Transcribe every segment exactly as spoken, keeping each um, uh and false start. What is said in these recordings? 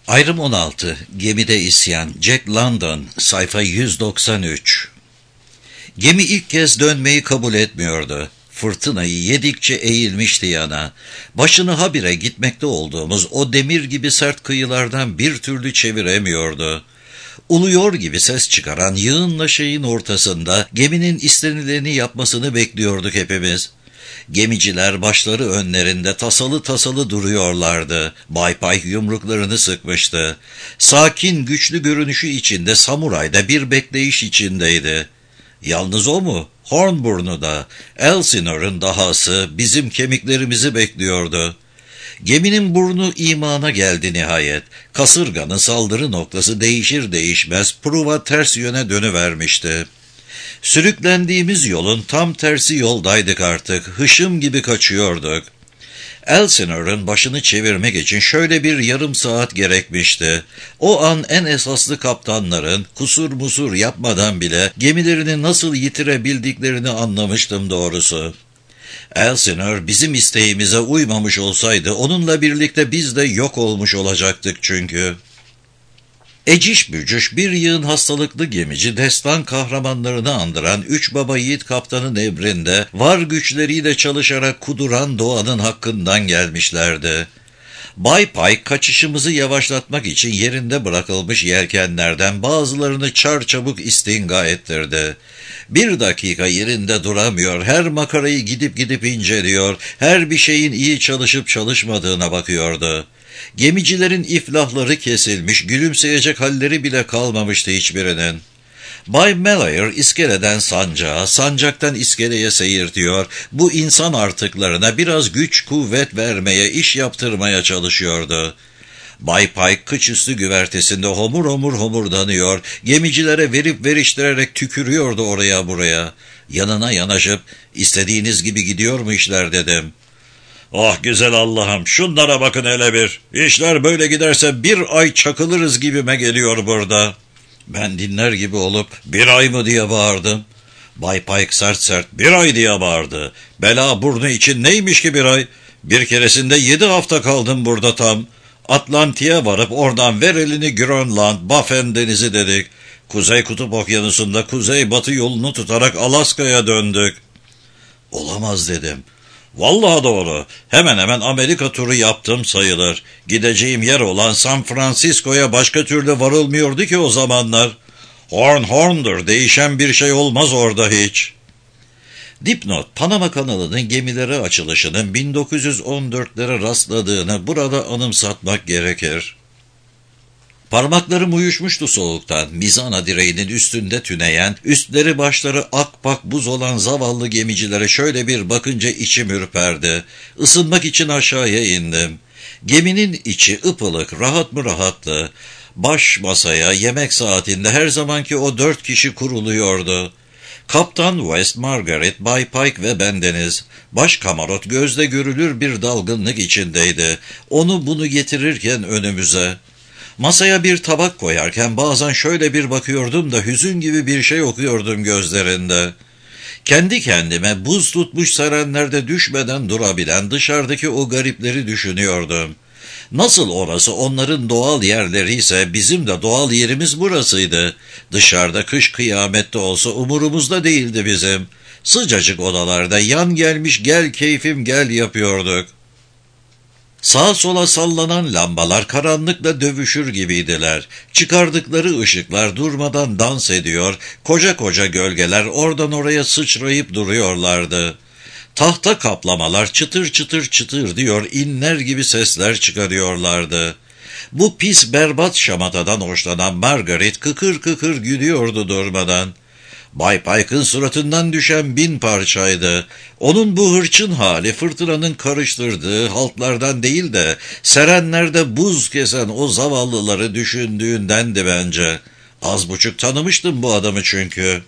Ayrım on altı. Gemide isyan. Jack London. Sayfa yüz doksan üç. Gemi ilk kez dönmeyi kabul etmiyordu. Fırtınayı yedikçe eğilmişti yana. Başını habire gitmekte olduğumuz o demir gibi sert kıyılardan bir türlü çeviremiyordu. Uluyor gibi ses çıkaran yığınla şeyin ortasında geminin istenileni yapmasını bekliyorduk hepimiz. Gemiciler başları önlerinde tasalı tasalı duruyorlardı. Bay Pike yumruklarını sıkmıştı. Sakin, güçlü görünüşü içinde samuray da bir bekleyiş içindeydi. Yalnız o mu? Hornburnu da, Elsinor'un dahası bizim kemiklerimizi bekliyordu. Geminin burnu imana geldi nihayet. Kasırganın saldırı noktası değişir değişmez Pruva ters yöne dönüvermişti. Sürüklendiğimiz yolun tam tersi yoldaydık artık. Hışım gibi kaçıyorduk. Elsinor'un başını çevirmek için şöyle bir yarım saat gerekmişti. O an en esaslı kaptanların kusur musur yapmadan bile gemilerini nasıl yitirebildiklerini anlamıştım doğrusu. Elsinor bizim isteğimize uymamış olsaydı onunla birlikte biz de yok olmuş olacaktık çünkü. Eciş bücüş bir yığın hastalıklı gemici destan kahramanlarını andıran üç baba yiğit kaptanın emrinde var güçleriyle çalışarak kuduran doğanın hakkından gelmişlerdi. Bay Pike kaçışımızı yavaşlatmak için yerinde bırakılmış yelkenlerden bazılarını çarçabuk istinga ettirdi. Bir dakika yerinde duramıyor, her makarayı gidip gidip inceliyor, her bir şeyin iyi çalışıp çalışmadığına bakıyordu. Gemicilerin iflahları kesilmiş, gülümseyecek halleri bile kalmamıştı hiçbirinin. Bay Malayer iskeleden sancağa, sancaktan iskeleye seyirtiyor, bu insan artıklarına biraz güç kuvvet vermeye, iş yaptırmaya çalışıyordu. Bay Pike kıçüstü güvertesinde homur homur homurdanıyor, gemicilere verip veriştirerek tükürüyordu oraya buraya. Yanına yanaşıp, istediğiniz gibi gidiyor mu işler dedim. Ah güzel Allah'ım, şunlara bakın hele bir. İşler böyle giderse bir ay çakılırız gibime geliyor burada. Ben dinler gibi olup bir ay mı diye bağırdım. Bay Pike sert sert bir ay diye bağırdı. Bela burnu için neymiş ki bir ay? Bir keresinde yedi hafta kaldım burada tam. Atlantik'e varıp oradan ver elini Grönland, Baffin denizi dedik. Kuzey Kutup Okyanusu'nda kuzey-batı yolunu tutarak Alaska'ya döndük. Olamaz dedim. Vallahi doğru. Hemen hemen Amerika turu yaptım sayılır. Gideceğim yer olan San Francisco'ya başka türlü varılmıyordu ki o zamanlar. Horn horndur, değişen bir şey olmaz orada hiç. Dipnot, Panama kanalının gemilere açılışının bin dokuz yüz on dörtlere rastladığını burada anımsatmak gerekir. Parmaklarım uyuşmuştu soğuktan, mizana direğinin üstünde tüneyen, üstleri başları akpak buz olan zavallı gemicilere şöyle bir bakınca içim ürperdi. Isınmak için aşağıya indim. Geminin içi ıpılık, rahat mı rahattı. Baş masaya yemek saatinde her zamanki o dört kişi kuruluyordu. Kaptan West, Margaret, Bay Pike ve bendeniz. Baş kamarot gözde görülür bir dalgınlık içindeydi. Onu bunu getirirken önümüze. Masaya bir tabak koyarken bazen şöyle bir bakıyordum da hüzün gibi bir şey okuyordum gözlerinde. Kendi kendime buz tutmuş serenlerde düşmeden durabilen dışarıdaki o garipleri düşünüyordum. Nasıl orası onların doğal yerleri ise bizim de doğal yerimiz burasıydı. Dışarıda kış kıyamette olsa umurumuzda değildi bizim. Sıcacık odalarda yan gelmiş gel keyfim gel yapıyorduk. Sağa sola sallanan lambalar karanlıkla dövüşür gibiydiler. Çıkardıkları ışıklar durmadan dans ediyor, koca koca gölgeler oradan oraya sıçrayıp duruyorlardı. Tahta kaplamalar çıtır çıtır çıtır diyor, inler gibi sesler çıkarıyorlardı. Bu pis berbat şamatadan hoşlanan Margaret kıkır kıkır gülüyordu durmadan. Bay Pike'ın suratından düşen bin parçaydı. Onun bu hırçın hali fırtınanın karıştırdığı haltlardan değil de serenlerde buz kesen o zavallıları düşündüğündendi bence. Az buçuk tanımıştım bu adamı çünkü.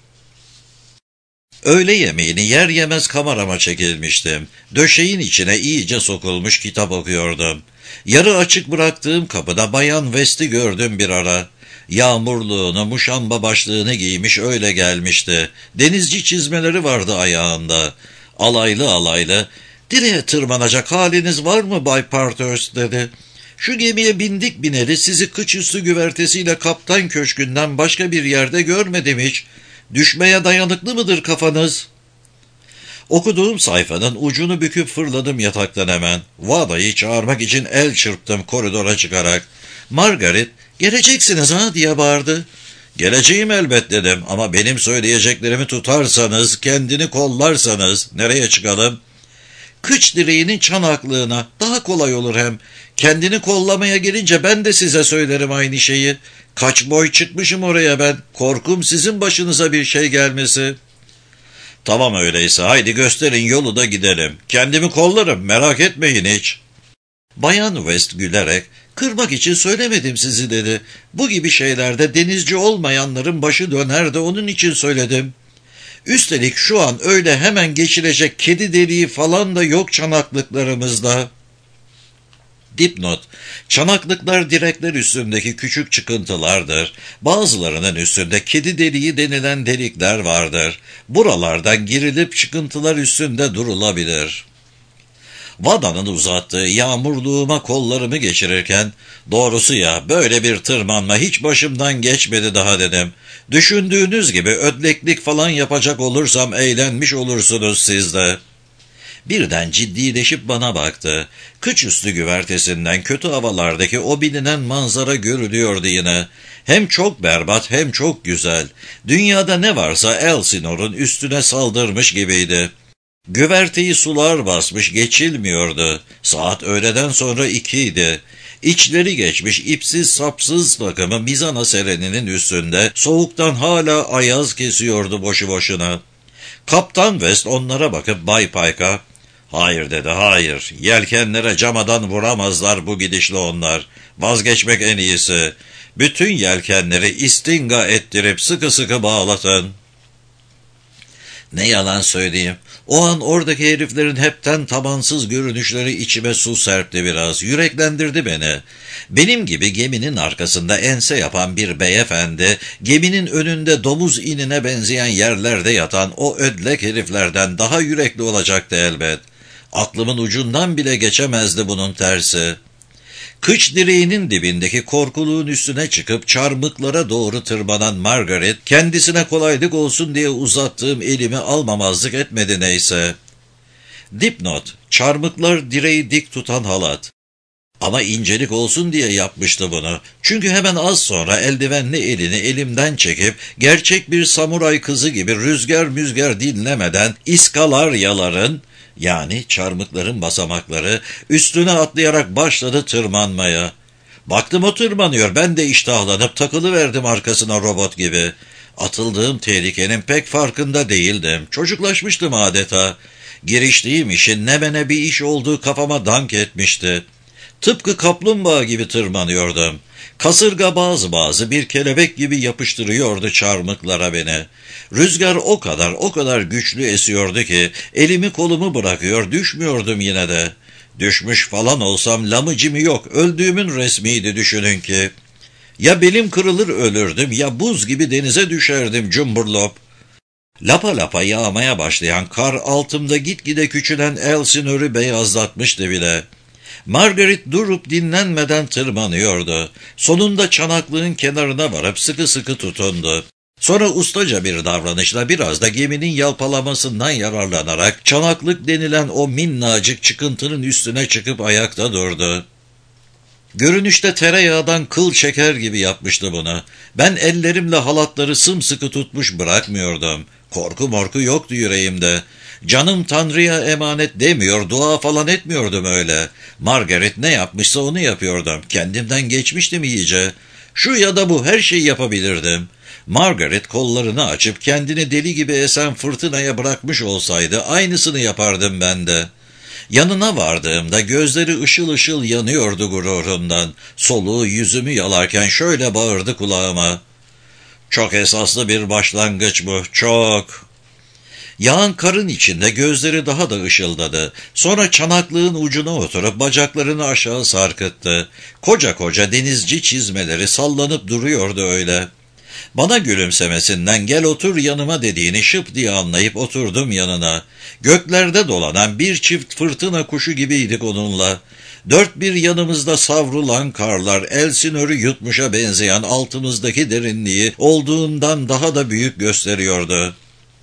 Öğle yemeğini yer yemez kamerama çekilmiştim. Döşeğin içine iyice sokulmuş kitap okuyordum. Yarı açık bıraktığım kapıda Bayan West'i gördüm bir ara. Yağmurluğunu, muşamba başlığını giymiş öyle gelmişti. Denizci çizmeleri vardı ayağında. Alaylı alaylı, "Direğe tırmanacak haliniz var mı Bay Parthurst?" dedi. Şu gemiye bindik bineli sizi kıç üstü güvertesiyle kaptan köşkünden başka bir yerde görmedim hiç. Düşmeye dayanıklı mıdır kafanız?" Okuduğum sayfanın ucunu büküp fırladım yataktan hemen. Vada'yı çağırmak için el çırptım koridora çıkarak. Margaret, "Geleceksiniz ha?" diye bağırdı. "Geleceğim elbet" dedim, "ama benim söyleyeceklerimi tutarsanız, kendini kollarsanız." "Nereye çıkalım?" "Kıç direğinin çanaklığına, daha kolay olur hem. Kendini kollamaya gelince ben de size söylerim aynı şeyi. Kaç boy çıkmışım oraya ben, korkum sizin başınıza bir şey gelmesi." "Tamam öyleyse, haydi gösterin yolu da gidelim. Kendimi kollarım, merak etmeyin hiç." Bayan West gülerek, "Kırmak için söylemedim sizi" dedi. "Bu gibi şeylerde denizci olmayanların başı döner de onun için söyledim. Üstelik şu an öyle hemen geçilecek kedi deliği falan da yok çanaklıklarımızda." Dipnot: Çanaklıklar direkler üstündeki küçük çıkıntılardır. Bazılarının üstünde kedi deliği denilen delikler vardır. Buralardan girilip çıkıntılar üstünde durulabilir. Vada'nın uzattığı yağmurluğuma kollarımı geçirirken, "Doğrusu ya, böyle bir tırmanma hiç başımdan geçmedi daha" dedim. "Düşündüğünüz gibi ödleklik falan yapacak olursam eğlenmiş olursunuz siz de." Birden ciddileşip bana baktı. Kıç üstü güvertesinden kötü havalardaki o bilinen manzara görülüyordu yine. Hem çok berbat hem çok güzel. Dünyada ne varsa Elsinore'un üstüne saldırmış gibiydi. Güverteyi sular basmış geçilmiyordu. Saat öğleden sonra ikiydi. İçleri geçmiş ipsiz sapsız takımı Mizana sereninin üstünde soğuktan hala ayaz kesiyordu boşu boşuna. Kaptan West onlara bakıp Bay Pike'a, "Hayır" dedi, "hayır. Yelkenlere camadan vuramazlar bu gidişle onlar. Vazgeçmek en iyisi. Bütün yelkenleri istinga ettirip sıkı sıkı bağlatın." Ne yalan söyleyeyim, o an oradaki heriflerin hepten tabansız görünüşleri içime su serpti biraz, yüreklendirdi beni. Benim gibi geminin arkasında ense yapan bir beyefendi, geminin önünde domuz inine benzeyen yerlerde yatan o ödlek heriflerden daha yürekli olacaktı elbet. Aklımın ucundan bile geçemezdi bunun tersi. Kıç direğinin dibindeki korkuluğun üstüne çıkıp çarmıklara doğru tırmanan Margaret, kendisine kolaylık olsun diye uzattığım elimi almamazlık etmedi neyse. Dipnot: Çarmıklar direği dik tutan halat. Ama incelik olsun diye yapmıştı bunu. Çünkü hemen az sonra eldivenli elini elimden çekip gerçek bir samuray kızı gibi rüzgar müzgar dinlemeden iskalaryaların, yani çarmıkların basamakları, üstüne atlayarak başladı tırmanmaya. Baktım o tırmanıyor, ben de iştahlanıp takılıverdim arkasına robot gibi. Atıldığım tehlikenin pek farkında değildim. Çocuklaşmıştım adeta. Giriştiğim işin ne mene bir iş olduğu kafama dank etmişti. Tıpkı kaplumbağa gibi tırmanıyordum. Kasırga bazı bazı bir kelebek gibi yapıştırıyordu çarmıklara beni. Rüzgar o kadar o kadar güçlü esiyordu ki elimi kolumu bırakıyor düşmüyordum yine de. Düşmüş falan olsam lamıcımı yok, öldüğümün resmiydi düşünün ki. Ya belim kırılır ölürdüm ya buz gibi denize düşerdim cumburlop. Lapa lapa yağmaya başlayan kar altımda gitgide küçülen Elsinore'u beyazlatmıştı bile. Margaret durup dinlenmeden tırmanıyordu. Sonunda çanaklığın kenarına varıp sıkı sıkı tutundu. Sonra ustaca bir davranışla biraz da geminin yalpalamasından yararlanarak çanaklık denilen o minnacık çıkıntının üstüne çıkıp ayakta durdu. Görünüşte tereyağdan kıl çeker gibi yapmıştı bunu. Ben ellerimle halatları sımsıkı tutmuş bırakmıyordum. Korku morku yoktu yüreğimde. Canım Tanrı'ya emanet demiyor, dua falan etmiyordum öyle. Margaret ne yapmışsa onu yapıyordum. Kendimden geçmiştim iyice. Şu ya da bu, her şeyi yapabilirdim. Margaret kollarını açıp kendini deli gibi esen fırtınaya bırakmış olsaydı aynısını yapardım ben de. Yanına vardığımda gözleri ışıl ışıl yanıyordu gururundan. Soluğu yüzümü yalarken şöyle bağırdı kulağıma. "Çok esaslı bir başlangıç bu, çok." Yağan karın içinde gözleri daha da ışıldadı. Sonra çanaklığın ucuna oturup bacaklarını aşağı sarkıttı. Koca koca denizci çizmeleri sallanıp duruyordu öyle. Bana gülümsemesinden "Gel otur yanıma" dediğini şıp diye anlayıp oturdum yanına. Göklerde dolanan bir çift fırtına kuşu gibiydik onunla. Dört bir yanımızda savrulan karlar, Elsinor'u yutmuşa benzeyen altımızdaki derinliği olduğundan daha da büyük gösteriyordu.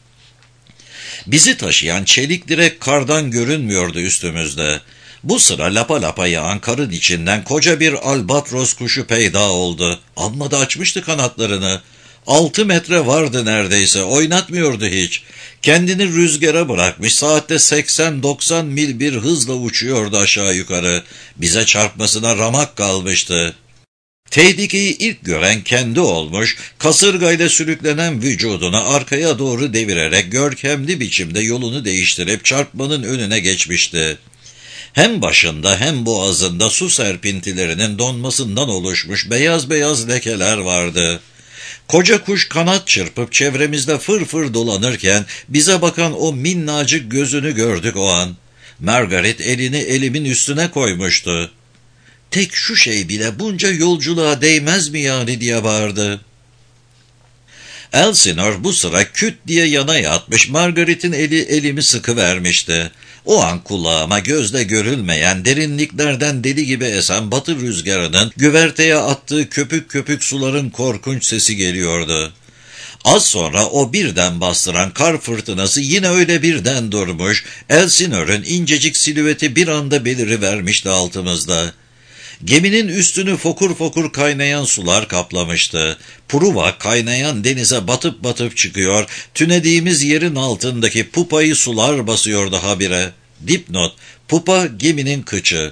Bizi taşıyan çelik direk kardan görünmüyordu üstümüzde. Bu sıra lapa lapa yağan karın içinden koca bir albatros kuşu peyda oldu. Amma da açmıştı kanatlarını. Altı metre vardı neredeyse, oynatmıyordu hiç. Kendini rüzgara bırakmış, saatte seksen doksan mil bir hızla uçuyordu aşağı yukarı. Bize çarpmasına ramak kalmıştı. Tehlikeyi ilk gören kendi olmuş, kasırgayla sürüklenen vücudunu arkaya doğru devirerek görkemli biçimde yolunu değiştirip çarpmanın önüne geçmişti. Hem başında hem boğazında su serpintilerinin donmasından oluşmuş beyaz beyaz lekeler vardı. Koca kuş kanat çırpıp çevremizde fır fır dolanırken bize bakan o minnacık gözünü gördük o an. Margaret elini elimin üstüne koymuştu. "Tek şu şey bile bunca yolculuğa değmez mi yani?" diye bağırdı. Elsinore bu sıra küt diye yana yatmış, Margaret'in eli elimi sıkıvermişti. O an kulağıma gözle görülmeyen derinliklerden deli gibi esen batı rüzgarının güverteye attığı köpük köpük suların korkunç sesi geliyordu. Az sonra o birden bastıran kar fırtınası yine öyle birden durmuş, Elsinore'un incecik silüeti bir anda belirivermişti altımızda. Geminin üstünü fokur fokur kaynayan sular kaplamıştı. Pruva kaynayan denize batıp batıp çıkıyor, tünediğimiz yerin altındaki pupayı sular basıyordu habire. Dipnot, pupa geminin kıçı.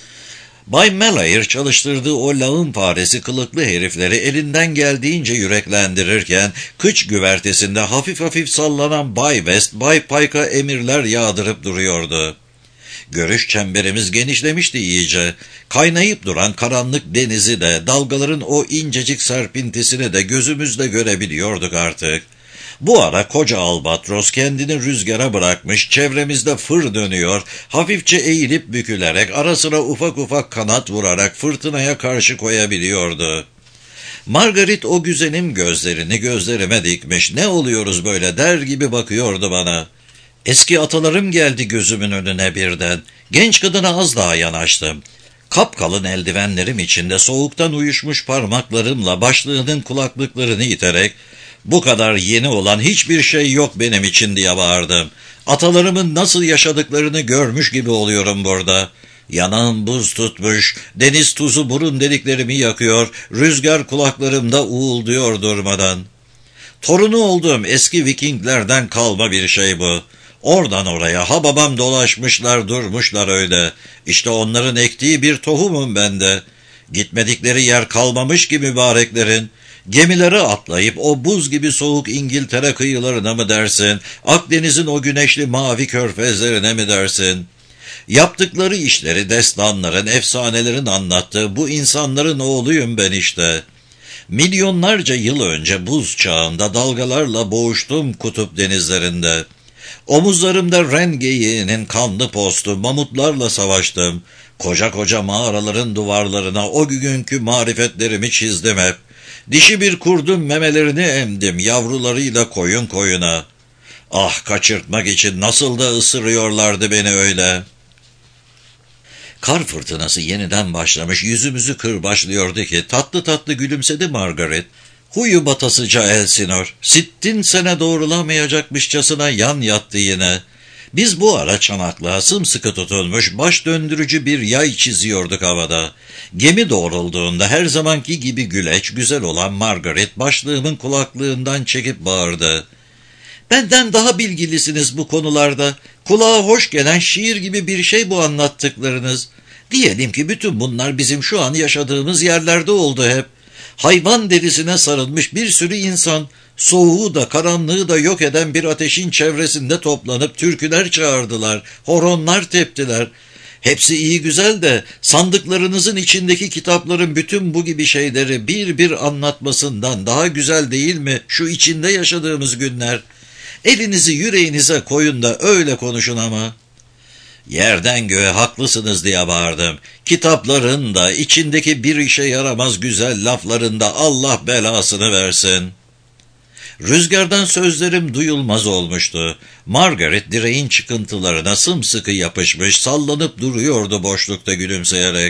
Bay Melayer çalıştırdığı o lağım faresi kılıklı herifleri elinden geldiğince yüreklendirirken, kıç güvertesinde hafif hafif sallanan Bay West, Bay Pike'a emirler yağdırıp duruyordu. Görüş çemberimiz genişlemişti iyice. Kaynayıp duran karanlık denizi de, dalgaların o incecik serpintisini de gözümüzle görebiliyorduk artık. Bu ara koca albatros kendini rüzgara bırakmış, çevremizde fır dönüyor, hafifçe eğilip bükülerek, ara sıra ufak ufak kanat vurarak fırtınaya karşı koyabiliyordu. Margaret o güzelim gözlerini gözlerime dikmiş, "Ne oluyoruz böyle?" der gibi bakıyordu bana. Eski atalarım geldi gözümün önüne birden. Genç kadına az daha yanaştım. Kapkalın eldivenlerim içinde soğuktan uyuşmuş parmaklarımla başlığının kulaklıklarını iterek, "Bu kadar yeni olan hiçbir şey yok benim için" diye bağırdım. Atalarımın nasıl yaşadıklarını görmüş gibi oluyorum burada. Yanağım buz tutmuş, deniz tuzu burun deliklerimi yakıyor, rüzgar kulaklarımda uğulduyor durmadan. Torunu olduğum eski Vikinglerden kalma bir şey bu. Oradan oraya ha babam dolaşmışlar durmuşlar öyle. İşte onların ektiği bir tohumum bende. Gitmedikleri yer kalmamış ki mübareklerin. Gemilere atlayıp o buz gibi soğuk İngiltere kıyılarına mı dersin? Akdeniz'in o güneşli mavi körfezlerine mi dersin? Yaptıkları işleri destanların, efsanelerin anlattığı bu insanların oğluyum ben işte. Milyonlarca yıl önce buz çağında dalgalarla boğuştum kutup denizlerinde. Omuzlarımda ren geyiğinin kanlı postu, mamutlarla savaştım. Koca koca mağaraların duvarlarına o günkü marifetlerimi çizdim hep. Dişi bir kurdun memelerini emdim, yavrularıyla koyun koyuna. Ah, kaçırtmak için nasıl da ısırıyorlardı beni öyle. Kar fırtınası yeniden başlamış, yüzümüzü kırbaçlıyordu ki tatlı tatlı gülümsedi Margaret. Huyu batasıca Elsinore, sittin sene doğrulamayacakmışçasına yan yattı yine. Biz bu ara çanaklığa sımsıkı tutulmuş, baş döndürücü bir yay çiziyorduk havada. Gemi doğrulduğunda her zamanki gibi güleç, güzel olan Margaret başlığımın kulaklığından çekip bağırdı. "Benden daha bilgilisiniz bu konularda. Kulağa hoş gelen şiir gibi bir şey bu anlattıklarınız. Diyelim ki bütün bunlar bizim şu an yaşadığımız yerlerde oldu hep. Hayvan derisine sarılmış bir sürü insan, soğuğu da karanlığı da yok eden bir ateşin çevresinde toplanıp türküler çağırdılar, horonlar teptiler. Hepsi iyi güzel de sandıklarınızın içindeki kitapların bütün bu gibi şeyleri bir bir anlatmasından daha güzel değil mi şu içinde yaşadığımız günler? Elinizi yüreğinize koyun da öyle konuşun ama." Yerden göğe haklısınız diye bağırdım. Kitapların da içindeki bir işe yaramaz güzel lafların da Allah belasını versin. Rüzgardan sözlerim duyulmaz olmuştu. Margaret direğin çıkıntılarına sımsıkı yapışmış, sallanıp duruyordu boşlukta gülümseyerek.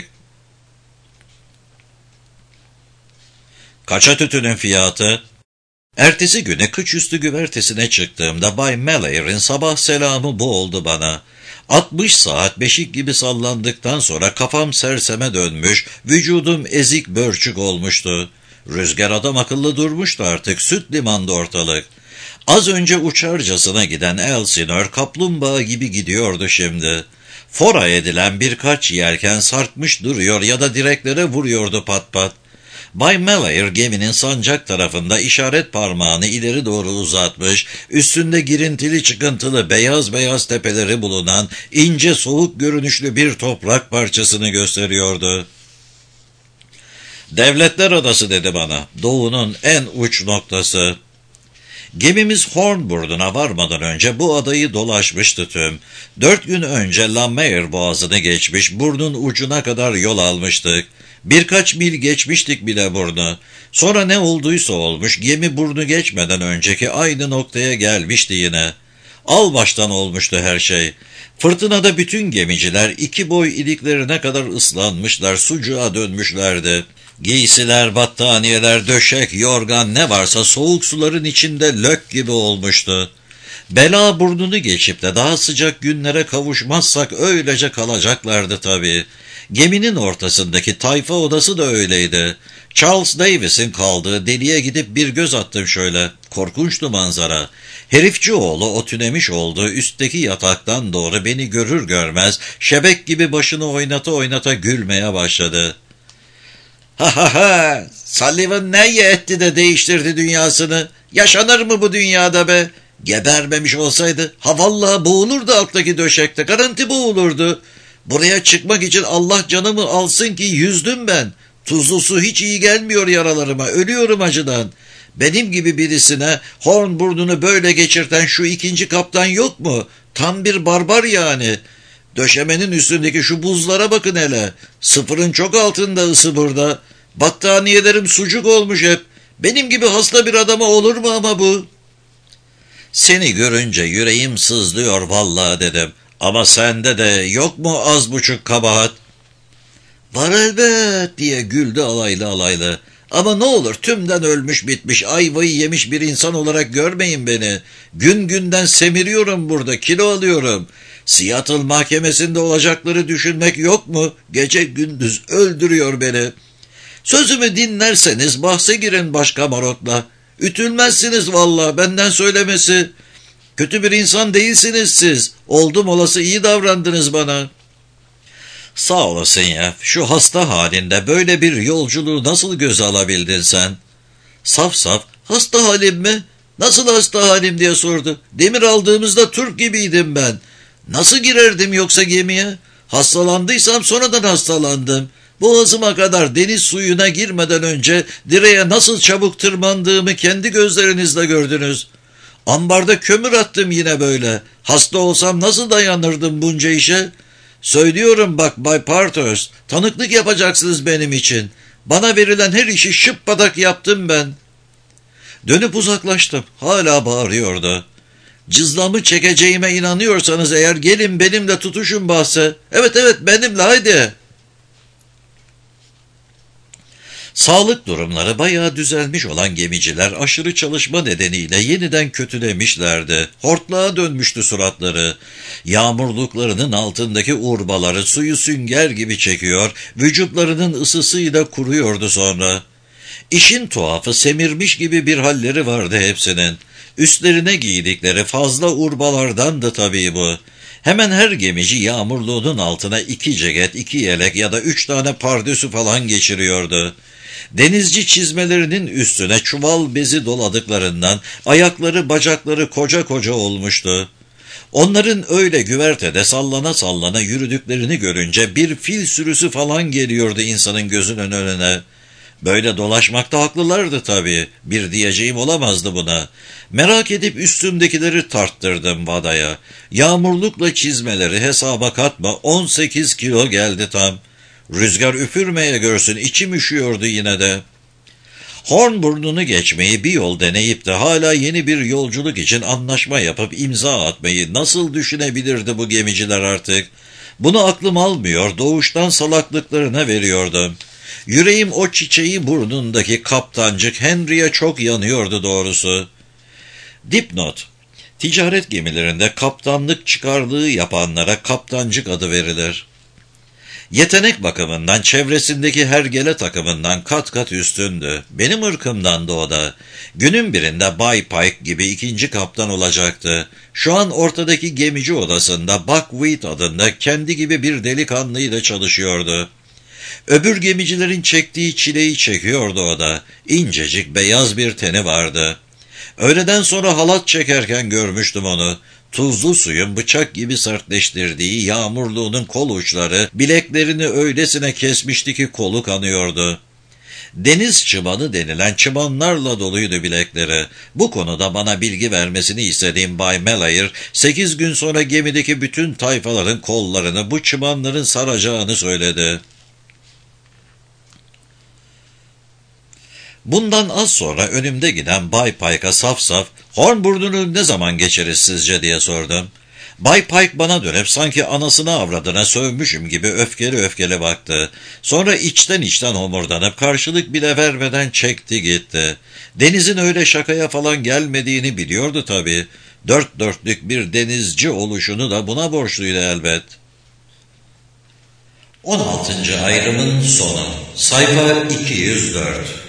Kaça tütünün fiyatı? Ertesi güne kıçüstü güvertesine çıktığımda Bay Mallair'in sabah selamı bu oldu bana. altmış saat beşik gibi sallandıktan sonra kafam serseme dönmüş, vücudum ezik börçük olmuştu. Rüzgar adam akıllı durmuştu artık, süt limandı ortalık. Az önce uçarcasına giden Elsinore kaplumbağa gibi gidiyordu şimdi. Fora edilen birkaç yelken sarkmış duruyor ya da direklere vuruyordu pat pat. Bay Mallair geminin sancak tarafında işaret parmağını ileri doğru uzatmış, üstünde girintili çıkıntılı beyaz beyaz tepeleri bulunan ince soğuk görünüşlü bir toprak parçasını gösteriyordu. Devletler Adası dedi bana, doğunun en uç noktası. Gemimiz Hornburn'a varmadan önce bu adayı dolaşmıştı tüm. Dört gün önce La Mer boğazını geçmiş, burnun ucuna kadar yol almıştık. Birkaç mil geçmiştik bile burnu. Sonra ne olduysa olmuş, gemi burnu geçmeden önceki aynı noktaya gelmişti yine. Al baştan olmuştu her şey. Fırtınada bütün gemiciler iki boy iliklerine kadar ıslanmışlar, sucuğa dönmüşlerdi. Giysiler, battaniyeler, döşek, yorgan ne varsa soğuk suların içinde lök gibi olmuştu. Bela burnunu geçip de daha sıcak günlere kavuşmazsak öylece kalacaklardı tabii. Geminin ortasındaki tayfa odası da öyleydi. Charles Davis'in kaldığı deliğe gidip bir göz attım şöyle. Korkunçtu manzara. Herifçi oğlu o tünemiş olduğu üstteki yataktan doğru beni görür görmez şebek gibi başını oynata oynata gülmeye başladı. Ha ha ha! Sullivan ne etti de değiştirdi dünyasını? Yaşanır mı bu dünyada be? Gebermemiş olsaydı ha vallahi boğulurdu alttaki döşekte, garanti boğulurdu. Buraya çıkmak için Allah canımı alsın ki yüzdüm ben. Tuzlu su hiç iyi gelmiyor yaralarıma, ölüyorum acıdan. Benim gibi birisine Hornburn'unu böyle geçirten şu ikinci kaptan yok mu? Tam bir barbar yani. Döşemenin üstündeki şu buzlara bakın hele. Sıfırın çok altında ısı burada. Battaniyelerim sucuk olmuş hep. Benim gibi hasta bir adama olur mu ama bu? Seni görünce yüreğim sızlıyor vallahi dedim. Ama sende de yok mu az buçuk kabahat? Var elbet diye güldü alaylı alaylı. Ama ne olur tümden ölmüş bitmiş, ayvayı yemiş bir insan olarak görmeyin beni. Gün günden semiriyorum burada, kilo alıyorum. Seattle mahkemesinde olacakları düşünmek yok mu? Gece gündüz öldürüyor beni. Sözümü dinlerseniz bahse girin başkamarotla. Ütülmezsiniz vallahi, benden söylemesi. Kötü bir insan değilsiniz siz. Oldum olası iyi davrandınız bana. Sağ olasın ya. Şu hasta halinde böyle bir yolculuğu nasıl göze alabildin sen? Saf saf, hasta halim mi? Nasıl hasta halim diye sordu. Demir aldığımızda Türk gibiydim ben. Nasıl girerdim yoksa gemiye? Hastalandıysam sonradan hastalandım. Boğazıma kadar deniz suyuna girmeden önce direğe nasıl çabuk tırmandığımı kendi gözlerinizle gördünüz. Ambarda kömür attım yine böyle. Hasta olsam nasıl dayanırdım bunca işe? Söylüyorum bak Bay Parthurst, tanıklık yapacaksınız benim için. Bana verilen her işi şıppadak yaptım ben. Dönüp uzaklaştım. Hala bağırıyordu. Cızlamı çekeceğime inanıyorsanız eğer gelin benimle tutuşun bahse. Evet evet benimle haydi. Sağlık durumları bayağı düzelmiş olan gemiciler aşırı çalışma nedeniyle yeniden kötülemişlerdi. Hortlağa dönmüştü suratları. Yağmurluklarının altındaki urbaları suyu sünger gibi çekiyor, vücutlarının ısısıyla kuruyordu sonra. İşin tuhafı semirmiş gibi bir halleri vardı hepsinin. Üstlerine giydikleri fazla urbalardandı tabii bu. Hemen her gemici yağmurluğunun altına iki ceket, iki yelek ya da üç tane pardösü falan geçiriyordu. Denizci çizmelerinin üstüne çuval bezi doladıklarından ayakları bacakları koca koca olmuştu. Onların öyle güvertede sallana sallana yürüdüklerini görünce bir fil sürüsü falan geliyordu insanın gözünün önüne. Böyle dolaşmakta haklılardı tabii. Bir diyeceğim olamazdı buna. Merak edip üstümdekileri tarttırdım vadaya. Yağmurlukla çizmeleri hesaba katma on sekiz kilo geldi tam. Rüzgar üfürmeye görsün içim üşüyordu yine de. Horn burnunu geçmeyi bir yol deneyip de hala yeni bir yolculuk için anlaşma yapıp imza atmayı nasıl düşünebilirdi bu gemiciler artık? Bunu aklım almıyor, doğuştan salaklıklarına veriyordum. Yüreğim o çiçeği burnundaki kaptancık Henry'e çok yanıyordu doğrusu. Dipnot: ticaret gemilerinde kaptanlık çıkarlığı yapanlara kaptancık adı verilir. Yetenek bakımından çevresindeki hergele takımından kat kat üstündü. Benim ırkımdan da o da. Günün birinde Bay Pike gibi ikinci kaptan olacaktı. Şu an ortadaki gemici odasında Buckwheat adında kendi gibi bir delikanlıyla çalışıyordu. Öbür gemicilerin çektiği çileyi çekiyordu o da. İncecik beyaz bir teni vardı. Öğleden sonra halat çekerken görmüştüm onu. Tuzlu suyun bıçak gibi sertleştirdiği yağmurluğunun kol uçları bileklerini öylesine kesmişti ki kolu kanıyordu. Deniz çıbanı denilen çıbanlarla doluydu bilekleri. Bu konuda bana bilgi vermesini istediğim Bay Melayer, sekiz gün sonra gemideki bütün tayfaların kollarını bu çıbanların saracağını söyledi. Bundan az sonra önümde giden Bay Pike'a saf saf, "Horn burnunu ne zaman geçeriz sizce?" diye sordum. Bay Pike bana dönüp sanki anasına avradına sövmüşüm gibi öfkeli öfkeli baktı. Sonra içten içten homurdanıp karşılık bile vermeden çekti gitti. Denizin öyle şakaya falan gelmediğini biliyordu tabii. Dört dörtlük bir denizci oluşunu da buna borçluydu elbet. on altıncı ayrımın sonu. Sayfa iki yüz dört.